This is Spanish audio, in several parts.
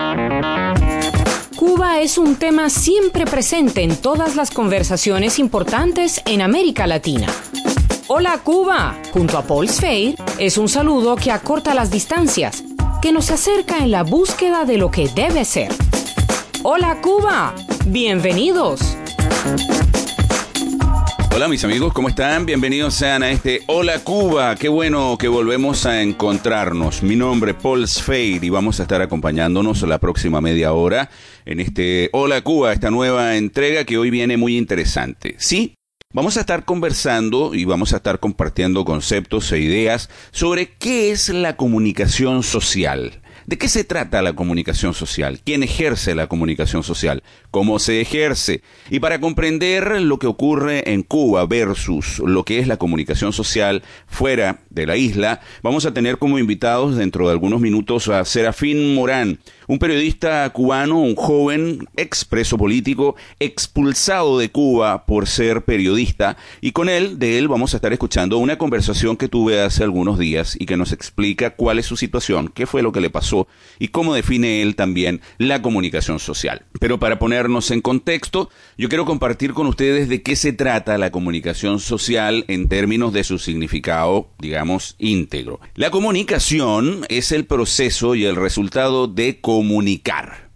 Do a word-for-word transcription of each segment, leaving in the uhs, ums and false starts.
Cuba es un tema siempre presente en todas las conversaciones importantes en América Latina. Hola Cuba, junto a Paul Sfeir, es un saludo que acorta las distancias, que nos acerca en la búsqueda de lo que debe ser. Hola Cuba, bienvenidos. Hola mis amigos, ¿cómo están? Bienvenidos sean a este Hola Cuba. Qué bueno que volvemos a encontrarnos. Mi nombre es Paul Sfeir y vamos a estar acompañándonos la próxima media hora en este Hola Cuba, esta nueva entrega que hoy viene muy interesante. Sí, vamos a estar conversando y vamos a estar compartiendo conceptos e ideas sobre qué es la comunicación social. ¿De qué se trata la comunicación social? ¿Quién ejerce la comunicación social? ¿Cómo se ejerce? Y para comprender lo que ocurre en Cuba versus lo que es la comunicación social fuera de la isla, vamos a tener como invitados dentro de algunos minutos a Serafín Morán, un periodista cubano, un joven expreso político, expulsado de Cuba por ser periodista, y con él, de él vamos a estar escuchando una conversación que tuve hace algunos días y que nos explica cuál es su situación, qué fue lo que le pasó y cómo define él también la comunicación social. Pero para ponernos en contexto, yo quiero compartir con ustedes de qué se trata la comunicación social en términos de su significado, digamos, íntegro. La comunicación es el proceso y el resultado de comunicar,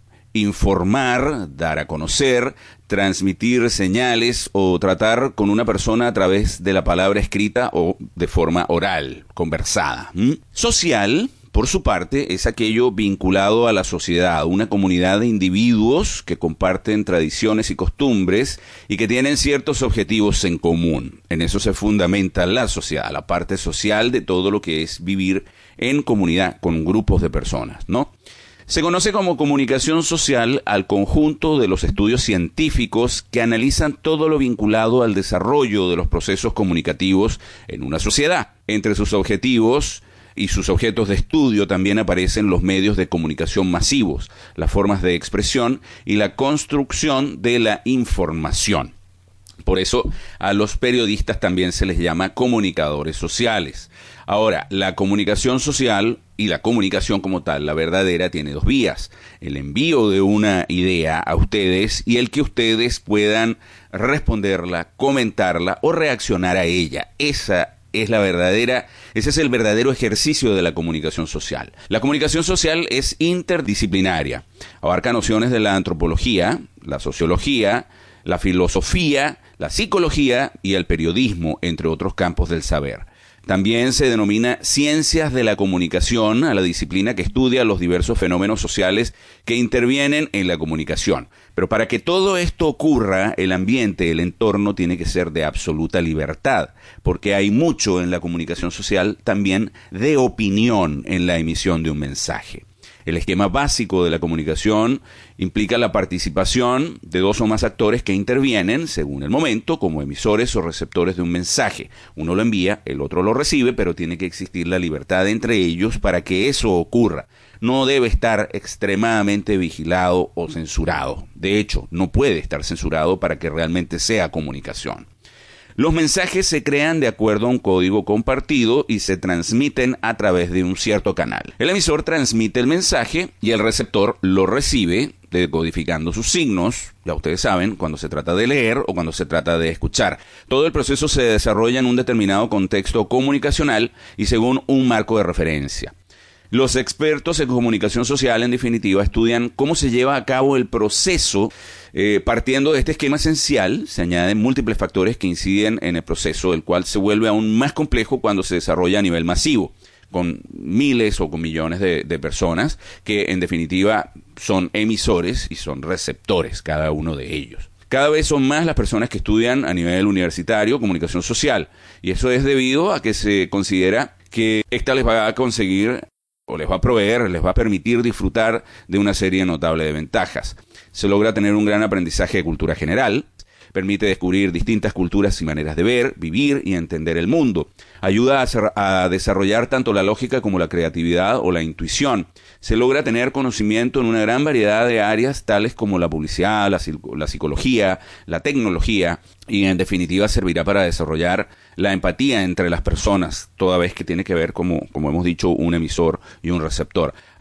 informar, dar a conocer, transmitir señales o tratar con una persona a través de la palabra escrita o de forma oral, conversada. ¿Mm? Social, por su parte, es aquello vinculado a la sociedad, una comunidad de individuos que comparten tradiciones y costumbres y que tienen ciertos objetivos en común. En eso se fundamenta la sociedad, la parte social de todo lo que es vivir en comunidad con grupos de personas, ¿no? Se conoce como comunicación social al conjunto de los estudios científicos que analizan todo lo vinculado al desarrollo de los procesos comunicativos en una sociedad. Entre sus objetivos y sus objetos de estudio también aparecen los medios de comunicación masivos, las formas de expresión y la construcción de la información. Por eso a los periodistas también se les llama comunicadores sociales. Ahora, la comunicación social y la comunicación como tal, la verdadera, tiene dos vías: el envío de una idea a ustedes y el que ustedes puedan responderla, comentarla o reaccionar a ella. Esa es la verdadera, ese es el verdadero ejercicio de la comunicación social. La comunicación social es interdisciplinaria, abarca nociones de la antropología, la sociología, la filosofía, la psicología y el periodismo, entre otros campos del saber. También se denomina ciencias de la comunicación a la disciplina que estudia los diversos fenómenos sociales que intervienen en la comunicación. Pero para que todo esto ocurra, el ambiente, el entorno tiene que ser de absoluta libertad, porque hay mucho en la comunicación social también de opinión en la emisión de un mensaje. El esquema básico de la comunicación implica la participación de dos o más actores que intervienen, según el momento, como emisores o receptores de un mensaje. Uno lo envía, el otro lo recibe, pero tiene que existir la libertad entre ellos para que eso ocurra. No debe estar extremadamente vigilado o censurado. De hecho, no puede estar censurado para que realmente sea comunicación. Los mensajes se crean de acuerdo a un código compartido y se transmiten a través de un cierto canal. El emisor transmite el mensaje y el receptor lo recibe, decodificando sus signos. Ya ustedes saben, cuando se trata de leer o cuando se trata de escuchar. Todo el proceso se desarrolla en un determinado contexto comunicacional y según un marco de referencia. Los expertos en comunicación social, en definitiva, estudian cómo se lleva a cabo el proceso. Eh, partiendo de este esquema esencial, se añaden múltiples factores que inciden en el proceso, el cual se vuelve aún más complejo cuando se desarrolla a nivel masivo, con miles o con millones de, de personas que, en definitiva, son emisores y son receptores, cada uno de ellos. Cada vez son más las personas que estudian a nivel universitario comunicación social, y eso es debido a que se considera que esta les va a conseguir o les va a proveer, les va a permitir disfrutar de una serie notable de ventajas. Se logra tener un gran aprendizaje de cultura general, permite descubrir distintas culturas y maneras de ver, vivir y entender el mundo. Ayuda a, ser, a desarrollar tanto la lógica como la creatividad o la intuición. Se logra tener conocimiento en una gran variedad de áreas, tales como la publicidad, la, la psicología, la tecnología, y en definitiva servirá para desarrollar la empatía entre las personas, toda vez que tiene que ver, como, como hemos dicho, un emisor y un receptor.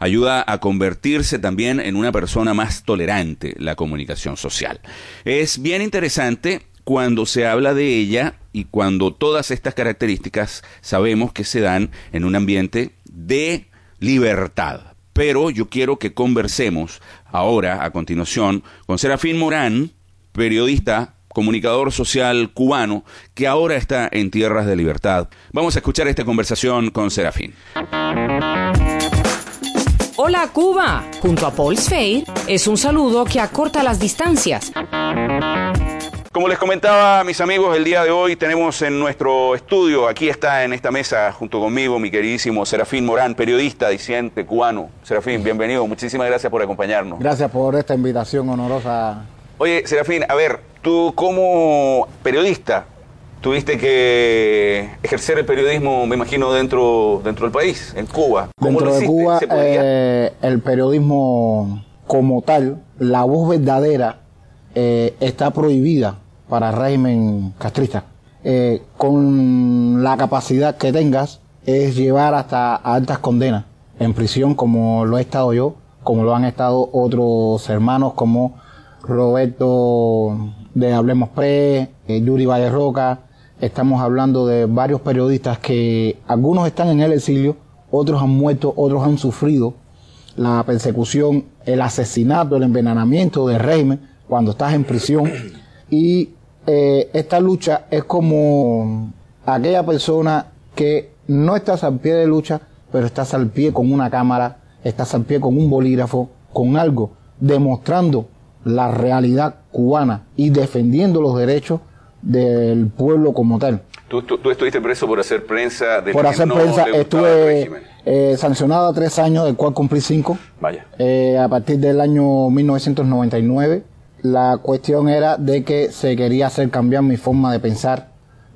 ayuda a convertirse también en una persona más tolerante, la comunicación social. Es bien interesante cuando se habla de ella y cuando todas estas características sabemos que se dan en un ambiente de libertad. Pero yo quiero que conversemos ahora, a continuación, con Serafín Morán, periodista, comunicador social cubano, que ahora está en tierras de libertad. Vamos a escuchar esta conversación con Serafín. Hola Cuba, junto a Paul Sfeir, es un saludo que acorta las distancias. Como les comentaba, mis amigos, el día de hoy tenemos en nuestro estudio, aquí está en esta mesa junto conmigo, mi queridísimo Serafín Morán, periodista, disidente cubano. Serafín, bienvenido, muchísimas gracias por acompañarnos. Gracias por esta invitación honorosa. Oye, Serafín, a ver, tú como periodista tuviste que ejercer el periodismo, me imagino, dentro, dentro del país, en Cuba. ¿Cómo dentro lo de hiciste? Cuba, ¿Se podía? eh, el periodismo como tal, la voz verdadera, eh, está prohibida para el régimen castrista. Eh, con la capacidad que tengas es llevar hasta altas condenas en prisión, como lo he estado yo, como lo han estado otros hermanos como Roberto de Hablemos Pre, eh, Yuri Valle Roca. Estamos hablando de varios periodistas que algunos están en el exilio, otros han muerto, otros han sufrido la persecución, el asesinato, el envenenamiento del régimen cuando estás en prisión. Y eh, esta lucha es como aquella persona que no estás al pie de lucha, pero estás al pie con una cámara, estás al pie con un bolígrafo, con algo, demostrando la realidad cubana y defendiendo los derechos del pueblo como tal. ¿Tú, tú, tú estuviste preso por hacer prensa? De por hacer no prensa estuve eh, sancionado a tres años, del cual cumplí cinco. Vaya. Eh, a partir del año mil novecientos noventa y nueve, la cuestión era de que se quería hacer cambiar mi forma de pensar,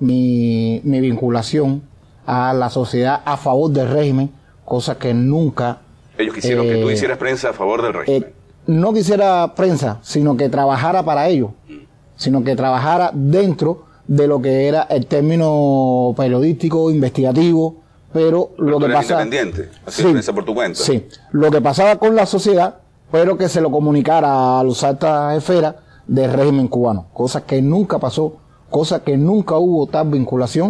mi, mi vinculación a la sociedad a favor del régimen, cosa que nunca... Ellos quisieron eh, que tú hicieras prensa a favor del régimen. Eh, no quisiera prensa, sino que trabajara para ellos, sino que trabajara dentro de lo que era el término periodístico, investigativo, pero, pero lo que pasa... independiente, hacer sí, prensa por tu cuenta. Sí, lo que pasaba con la sociedad, pero que se lo comunicara a los altas esferas del régimen cubano, cosa que nunca pasó, cosa que nunca hubo tal vinculación.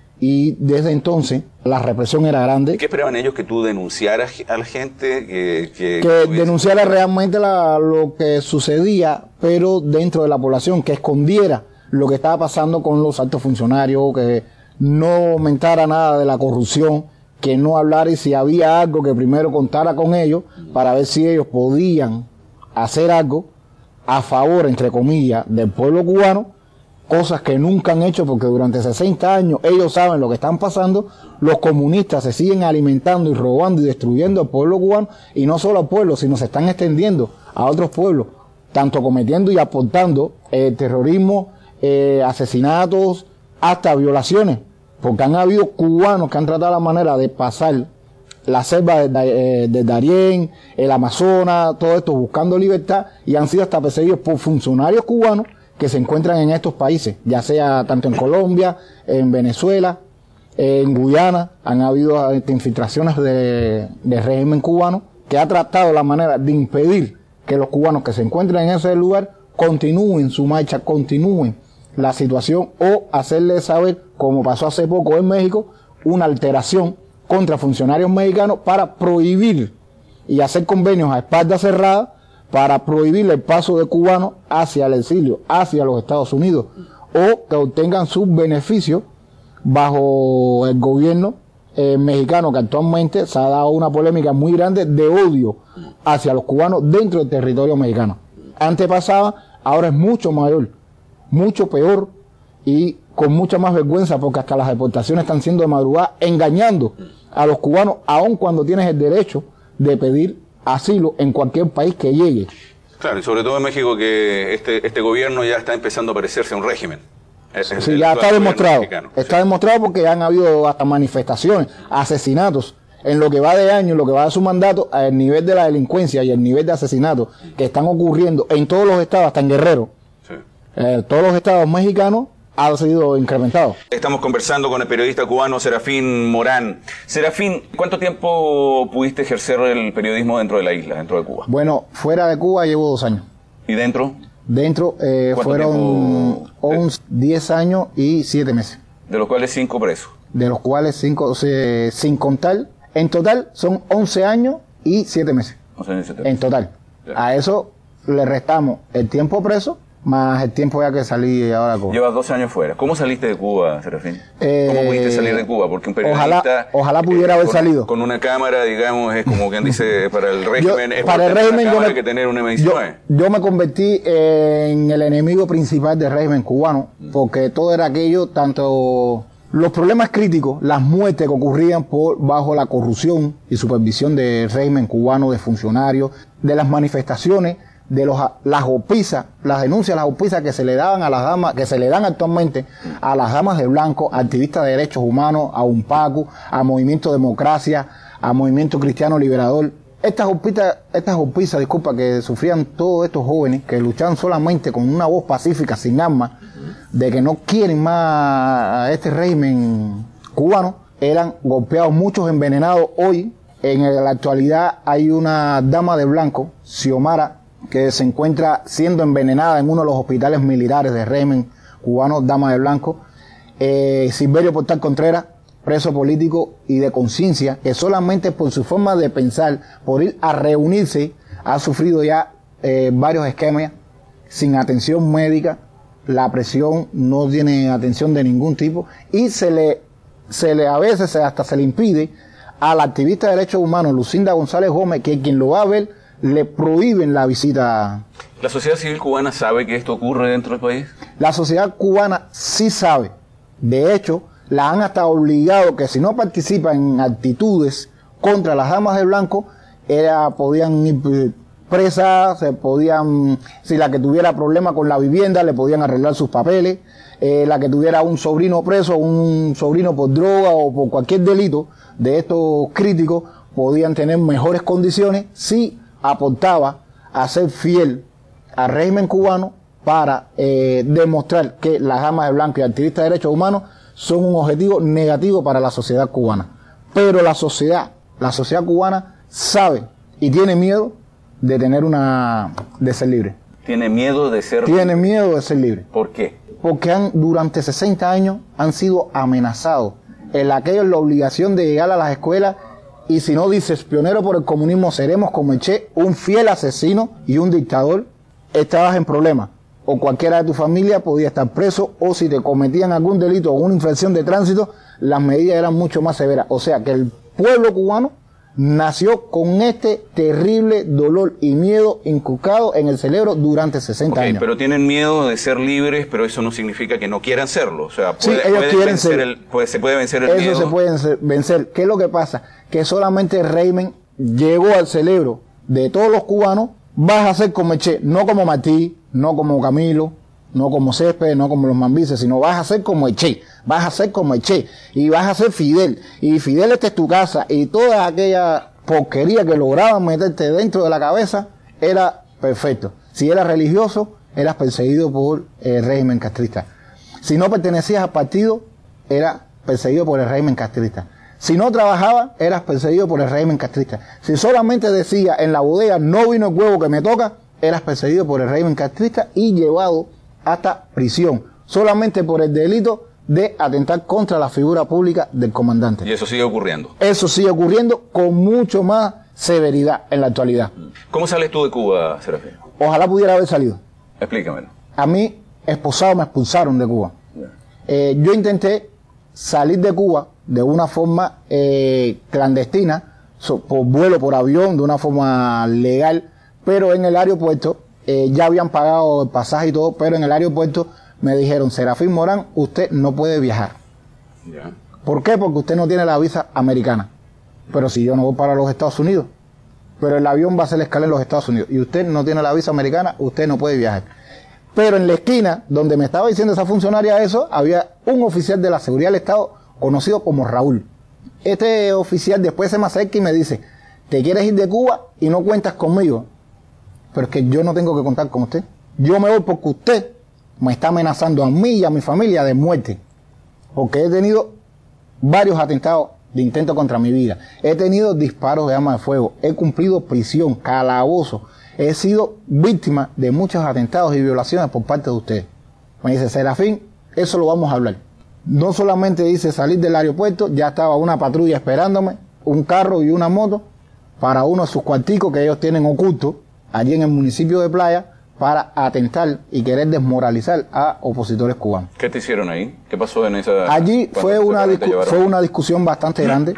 Y desde entonces la represión era grande. ¿Y qué esperaban ellos? ¿Que tú denunciaras a la gente? Que, que, que que denunciara realmente la, lo que sucedía, pero dentro de la población, que escondiera lo que estaba pasando con los altos funcionarios, que no aumentara nada de la corrupción, que no hablara, y si había algo que primero contara con ellos para ver si ellos podían hacer algo a favor, entre comillas, del pueblo cubano. Cosas que nunca han hecho, porque durante sesenta años ellos saben lo que están pasando. Los comunistas se siguen alimentando y robando y destruyendo al pueblo cubano, y no solo al pueblo, sino se están extendiendo a otros pueblos, tanto cometiendo y aportando eh, terrorismo, eh, asesinatos, hasta violaciones, porque han habido cubanos que han tratado la manera de pasar la selva de, eh, de Darién, el Amazonas, todo esto buscando libertad, y han sido hasta perseguidos por funcionarios cubanos que se encuentran en estos países, ya sea tanto en Colombia, en Venezuela, en Guyana. Han habido infiltraciones de, de régimen cubano que ha tratado la manera de impedir que los cubanos que se encuentran en ese lugar continúen su marcha, continúen la situación, o hacerles saber, como pasó hace poco en México, una alteración contra funcionarios mexicanos para prohibir y hacer convenios a espaldas cerradas para prohibir el paso de cubanos hacia el exilio, hacia los Estados Unidos, o que obtengan sus beneficios bajo el gobierno eh, mexicano, que actualmente se ha dado una polémica muy grande de odio hacia los cubanos dentro del territorio mexicano. Antes pasaba, ahora es mucho mayor, mucho peor, y con mucha más vergüenza, porque hasta las deportaciones están siendo de madrugada, engañando a los cubanos, aun cuando tienes el derecho de pedir asilo en cualquier país que llegue. Claro, y sobre todo en México, que este este gobierno ya está empezando a parecerse a un régimen. Es, sí, el, ya está demostrado. Está sí. demostrado porque han habido hasta manifestaciones, asesinatos, en lo que va de año, en lo que va de su mandato, al nivel de la delincuencia y el nivel de asesinatos que están ocurriendo en todos los estados, hasta en Guerrero. Sí. Eh, todos los estados mexicanos ha sido incrementado. Estamos conversando con el periodista cubano Serafín Morán. Serafín, ¿cuánto tiempo pudiste ejercer el periodismo dentro de la isla, dentro de Cuba? Bueno, fuera de Cuba llevo dos años. ¿Y dentro? Dentro eh, fueron once, diez años y siete meses. De los cuales cinco presos. De los cuales cinco, o sea, sin contar, en total son once años y siete meses. once años y siete meses. En total. Ya. A eso le restamos el tiempo preso, más el tiempo ya que salí ahora a Cuba. Llevas doce años fuera. ¿Cómo saliste de Cuba, Serafín? Eh, ¿Cómo pudiste salir de Cuba? Porque un periodista... Ojalá, ojalá pudiera eh, haber con, salido. Con una cámara, digamos, es como quien dice, para el régimen, yo, es para el régimen yo me, que tener una emisión. Yo, yo me convertí en el enemigo principal del régimen cubano, porque todo era aquello, tanto... Los problemas críticos, las muertes que ocurrían por bajo la corrupción y supervisión del régimen cubano, de funcionarios, de las manifestaciones, de los, las golpizas, las denuncias, las golpizas que se le daban a las damas, que se le dan actualmente a las damas de blanco, a activistas de derechos humanos, a UNPACU, a Movimiento Democracia, a Movimiento Cristiano Liberador. Estas golpizas, estas golpizas, disculpa, que sufrían todos estos jóvenes que luchaban solamente con una voz pacífica, sin armas, de que no quieren más a este régimen cubano, eran golpeados, muchos envenenados. Hoy, en la actualidad, hay una dama de blanco, Xiomara, que se encuentra siendo envenenada en uno de los hospitales militares del régimen cubano, dama de blanco. Eh, Silverio Portal Contreras, preso político y de conciencia, que solamente por su forma de pensar, por ir a reunirse, ha sufrido ya eh, varios esquemas sin atención médica. La presión no tiene atención de ningún tipo y se le, se le a veces hasta se le impide a la activista de derechos humanos Lucinda González Gómez, que quien lo va a ver, le prohíben la visita. ¿La sociedad civil cubana sabe que esto ocurre dentro del país? La sociedad cubana sí sabe. De hecho, la han hasta obligado que si no participa en actitudes contra las damas de blanco, era, podían ir presas, se podían, si la que tuviera problemas con la vivienda, le podían arreglar sus papeles, eh, la que tuviera un sobrino preso, un sobrino por droga o por cualquier delito de estos críticos, podían tener mejores condiciones si aportaba a ser fiel al régimen cubano para eh, demostrar que las damas de blanco y activistas de derechos humanos son un objetivo negativo para la sociedad cubana. Pero la sociedad, la sociedad cubana sabe y tiene miedo de tener una, de ser libre. ¿Tiene miedo de ser libre? Tiene miedo de ser libre. ¿Por qué? Porque han, durante sesenta años han sido amenazados. En aquello es la obligación de llegar a las escuelas y si no dices pionero por el comunismo seremos como el Che, un fiel asesino y un dictador, estabas en problemas. O cualquiera de tu familia podía estar preso, o si te cometían algún delito o una infracción de tránsito, las medidas eran mucho más severas. O sea que el pueblo cubano nació con este terrible dolor y miedo inculcado en el cerebro durante sesenta okay, años. Pero tienen miedo de ser libres, pero eso no significa que no quieran serlo. O sea, puede, sí, ellos puede quieren vencer ser. El, puede, se puede vencer el eso miedo. Eso se puede vencer. ¿Qué es lo que pasa? Que solamente el régimen llegó al cerebro de todos los cubanos, vas a ser como el Che, no como Martí, no como Camilo, no como Céspedes, no como los Mambises, sino vas a ser como el Che, vas a ser como el Che, y vas a ser Fidel, y Fidel esta es tu casa, y toda aquella porquería que lograban meterte dentro de la cabeza, era perfecto. Si eras religioso, eras perseguido por el régimen castrista. Si no pertenecías al partido, eras perseguido por el régimen castrista. Si no trabajabas, eras perseguido por el régimen castrista. Si solamente decía en la bodega, no vino el huevo que me toca, eras perseguido por el régimen castrista y llevado hasta prisión, solamente por el delito de atentar contra la figura pública del comandante. Y eso sigue ocurriendo. Eso sigue ocurriendo con mucho más severidad en la actualidad. ¿Cómo sales tú de Cuba, Serafín? Ojalá pudiera haber salido. Explícamelo. A mí, esposado, me expulsaron de Cuba. Yeah. Eh, yo intenté salir de Cuba de una forma eh, clandestina, so, por vuelo, por avión, de una forma legal, pero en el aeropuerto, eh, ya habían pagado el pasaje y todo, pero en el aeropuerto me dijeron, Serafín Morán, usted no puede viajar. Yeah. ¿Por qué? Porque usted no tiene la visa americana. Pero si yo no voy para los Estados Unidos, pero el avión va a hacer la escala en los Estados Unidos, y usted no tiene la visa americana, usted no puede viajar. Pero en la esquina, donde me estaba diciendo esa funcionaria eso, había un oficial de la seguridad del Estado, conocido como Raúl. Este oficial después se me acerca y me dice, ¿te quieres ir de Cuba y no cuentas conmigo? Pero es que yo no tengo que contar con usted. Yo me voy porque usted me está amenazando a mí y a mi familia de muerte, porque he tenido varios atentados de intento contra mi vida, he tenido disparos de arma de fuego, he cumplido prisión, calabozo, he sido víctima de muchos atentados y violaciones por parte de ustedes. Me dice, Serafín, eso lo vamos a hablar. No solamente dice salir del aeropuerto, ya estaba una patrulla esperándome, un carro y una moto, para uno de sus cuarticos que ellos tienen ocultos, allí en el municipio de Playa, para atentar y querer desmoralizar a opositores cubanos. ¿Qué te hicieron ahí? ¿Qué pasó en esa...? Allí fue una, discu fue una discusión bastante grande,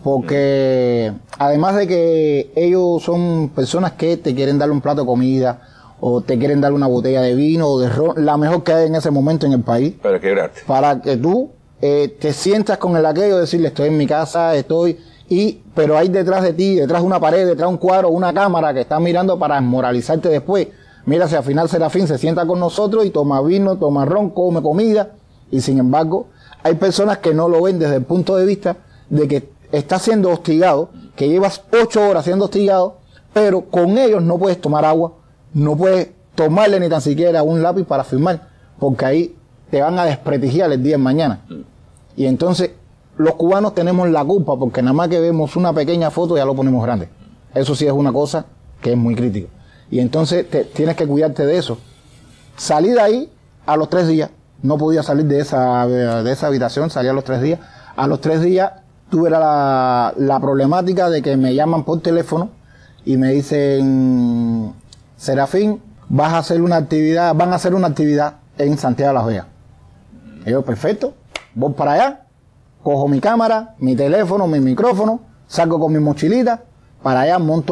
porque además de que ellos son personas que te quieren darle un plato de comida, o te quieren dar una botella de vino o de ron, la mejor que hay en ese momento en el país. Para quebrarte. Para que tú eh, te sientas con el aquello, decirle, estoy en mi casa, estoy... y pero hay detrás de ti, detrás de una pared, detrás de un cuadro, una cámara que está mirando para desmoralizarte después. Mira, si al final Serafín se sienta con nosotros y toma vino, toma ron, come comida, y sin embargo, hay personas que no lo ven desde el punto de vista de que está siendo hostigado, que llevas ocho horas siendo hostigado, pero con ellos no puedes tomar agua, no puedes tomarle ni tan siquiera un lápiz para firmar, porque ahí te van a desprestigiar el día de mañana. Y entonces, los cubanos tenemos la culpa, porque nada más que vemos una pequeña foto ya lo ponemos grande. Eso sí es una cosa que es muy crítica. Y entonces te, tienes que cuidarte de eso. Salí de ahí a los tres días, no podía salir de esa, de esa habitación, salí a los tres días. A los tres días tuve la, la problemática de que me llaman por teléfono y me dicen, Serafín, vas a hacer una actividad, van a hacer una actividad en Santiago de Las Vegas. Y yo, perfecto, voy para allá, cojo mi cámara, mi teléfono, mi micrófono, salgo con mi mochilita, para allá monto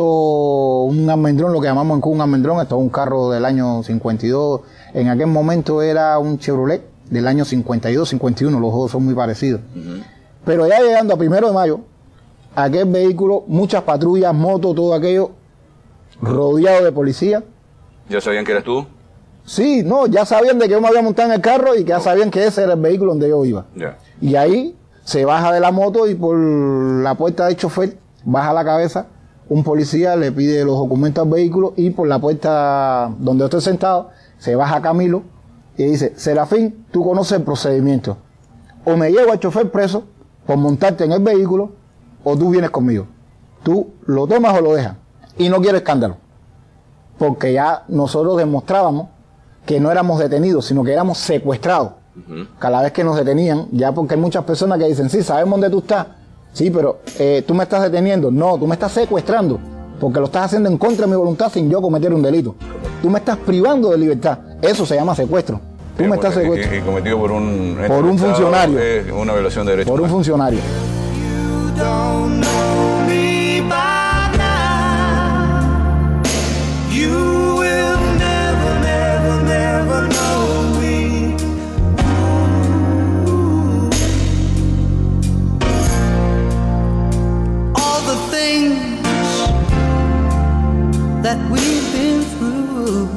un almendrón, lo que llamamos en Cuba un almendrón, esto es un carro del año cincuenta y dos, en aquel momento era un Chevrolet del año cincuenta y dos, cincuenta y uno, los dos son muy parecidos. Uh-huh. Pero ya llegando a primero de mayo, aquel vehículo, muchas patrullas, motos, todo aquello, rodeado de policía. ¿Ya sabían que eras tú? Sí, no, ya sabían de que yo me había montado en el carro y que ya sabían que ese era el vehículo donde yo iba. Yeah. Y ahí se baja de la moto y por la puerta del chofer baja la cabeza, un policía le pide los documentos al vehículo y por la puerta donde yo estoy sentado se baja Camilo y dice, Serafín, tú conoces el procedimiento. O me llevo al chofer preso por montarte en el vehículo o tú vienes conmigo. Tú lo tomas o lo dejas. Y no quiero escándalo. Porque ya nosotros demostrábamos que no éramos detenidos, sino que éramos secuestrados. Uh-huh. Cada vez que nos detenían, ya porque hay muchas personas que dicen, sí, sabemos dónde tú estás. Sí, pero eh, tú me estás deteniendo. No, tú me estás secuestrando. Porque lo estás haciendo en contra de mi voluntad sin yo cometer un delito. Tú me estás privando de libertad. Eso se llama secuestro. Tú sí, me estás secuestrando. Y, y cometido por un... Por un funcionario. Es una violación de derechos Por un humanos. funcionario. You don't know me by now. You will never, never, never know me. Ooh. All the things that we've been through,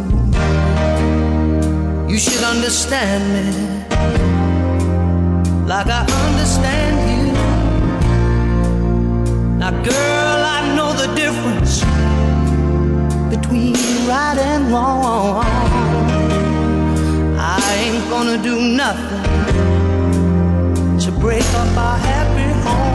you should understand me like I understand you. Now, girl, I know the difference between right and wrong. I ain't gonna do nothing to break up our happy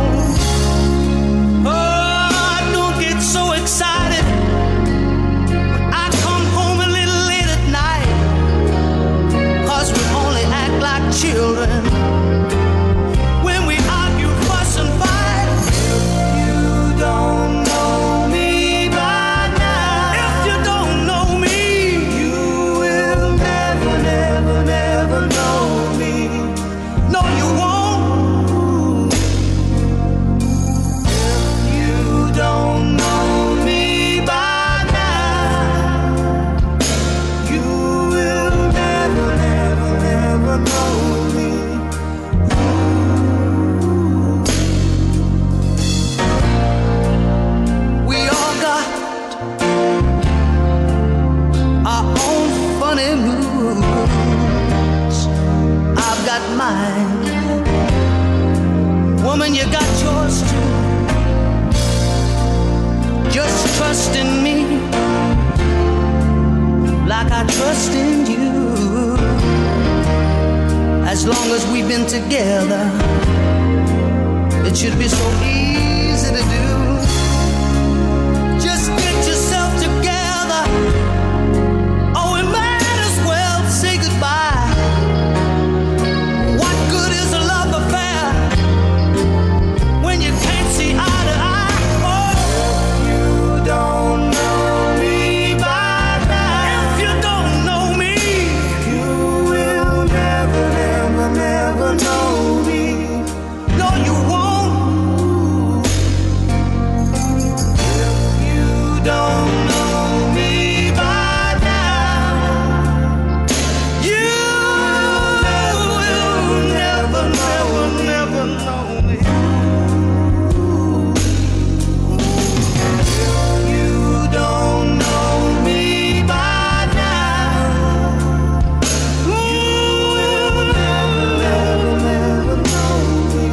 home. Oh, don't get so excited when I come home a little late at night, 'cause we only act like children when we argue, fuss and fight. You don't know me by now. If you don't know me, you will never, never, never know me. No, you won't. If you don't know me by now, you will never, never, never know me. We all got our own funny moods. I've got mine. Woman, you got yours too. Just trust in me like I trust in you. been together. It should be so easy to do. Just get yourself together, or we might as well say goodbye. What good is a love affair when you can't see eye to eye? Oh, you don't know me by now. If you don't know me, you will never, never, never know me. No, you won't. If you don't know me by now, you will never, never, never know me. If you don't know me by now, you will never, never, never know me.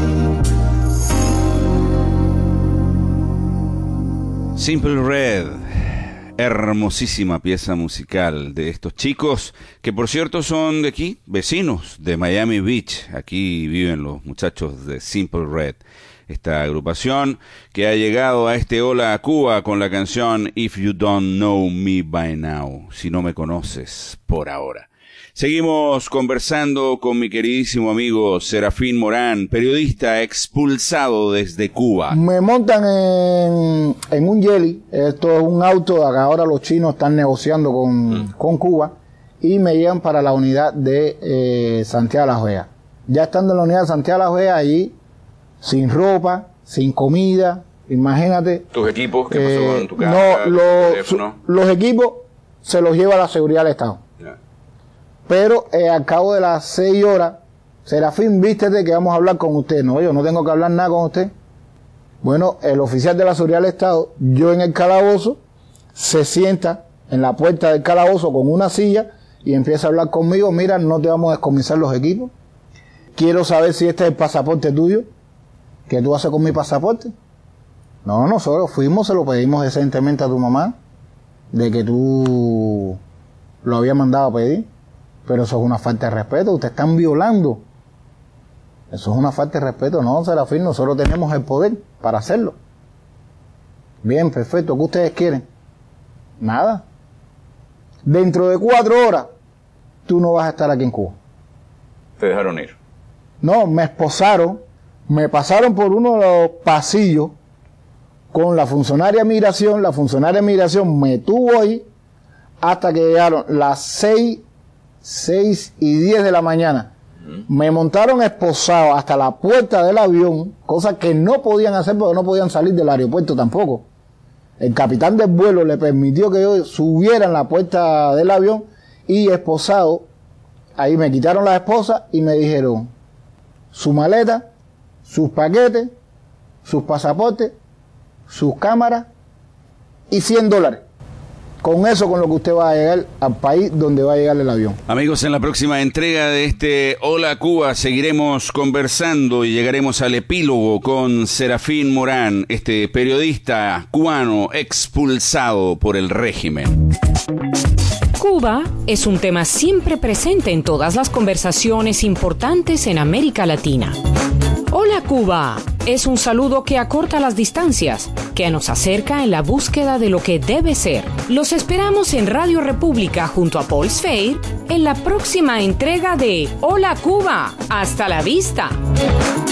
Simple Red, hermosísima pieza musical de estos chicos, que por cierto son de aquí, vecinos de Miami Beach. Aquí viven los muchachos de Simple Red, esta agrupación que ha llegado a este Hola Cuba con la canción If You Don't Know Me By Now, si no me conoces por ahora. Seguimos conversando con mi queridísimo amigo Serafín Morán, periodista expulsado desde Cuba. Me montan en, en un Yeli, esto es un auto que ahora los chinos están negociando con, mm. con Cuba, y me llevan para la unidad de eh, Santiago de la Joya. Ya estando en la unidad de Santiago de la Joya, allí, sin ropa, sin comida, imagínate. ¿Tus equipos? ¿Qué eh, pasó con tu casa? No, tu los, teléfono? los equipos se los lleva la seguridad del Estado. Yeah. Pero eh, al cabo de las seis horas, Serafín, vístete que vamos a hablar con usted. No, yo no tengo que hablar nada con usted. Bueno, el oficial de la seguridad del Estado, yo en el calabozo, se sienta en la puerta del calabozo con una silla y empieza a hablar conmigo. Mira, no te vamos a descomisar los equipos. Quiero saber si este es el pasaporte tuyo. ¿Qué tú haces con mi pasaporte? No, nosotros fuimos, se lo pedimos decentemente a tu mamá, de que tú lo habías mandado a pedir. Pero eso es una falta de respeto, ustedes están violando. Eso es una falta de respeto, no, Serafín, nosotros tenemos el poder para hacerlo. Bien, perfecto, ¿qué ustedes quieren? Nada. Dentro de cuatro horas, tú no vas a estar aquí en Cuba. ¿Te dejaron ir? No, me esposaron, me pasaron por uno de los pasillos con la funcionaria de migración, la funcionaria de migración me tuvo ahí hasta que llegaron las seis seis y diez de la mañana. Uh-huh. Me montaron esposado hasta la puerta del avión, cosa que no podían hacer porque no podían salir del aeropuerto tampoco. El capitán del vuelo le permitió que yo subiera en la puerta del avión y esposado, ahí me quitaron las esposas y me dijeron su maleta, sus paquetes, sus pasaportes, sus cámaras y cien dólares. Con eso, con lo que usted va a llegar al país donde va a llegar el avión. Amigos, en la próxima entrega de este Hola Cuba seguiremos conversando y llegaremos al epílogo con Serafín Morán, este periodista cubano expulsado por el régimen. Cuba es un tema siempre presente en todas las conversaciones importantes en América Latina. Hola Cuba es un saludo que acorta las distancias, que nos acerca en la búsqueda de lo que debe ser. Los esperamos en Radio República junto a Paul Sfeir en la próxima entrega de Hola Cuba. ¡Hasta la vista!